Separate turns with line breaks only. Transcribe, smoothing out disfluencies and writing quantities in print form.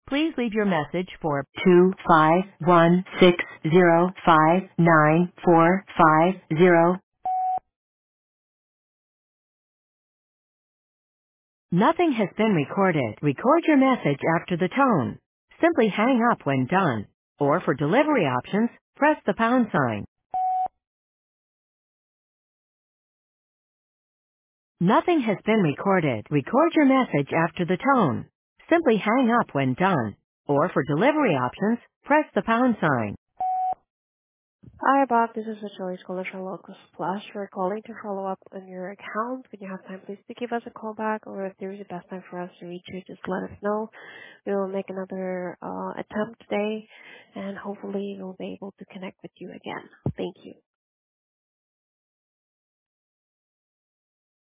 Please leave your message for 25160594450. Nothing has been recorded. Record your message after the tone. Simply hang up when done. Or for delivery options, press the pound sign. Nothing has been recorded. Record your message after the tone. Simply hang up when done. Or for delivery options, press the pound sign.
Hi, Bob. This is Joyce calling from Locus Plus. We're calling to follow up on your account. When you have time, please to give us a call back, or if there is a best time for us to reach you, just let us know. We will make another attempt today, and hopefully we'll be able to connect with you again. Thank you.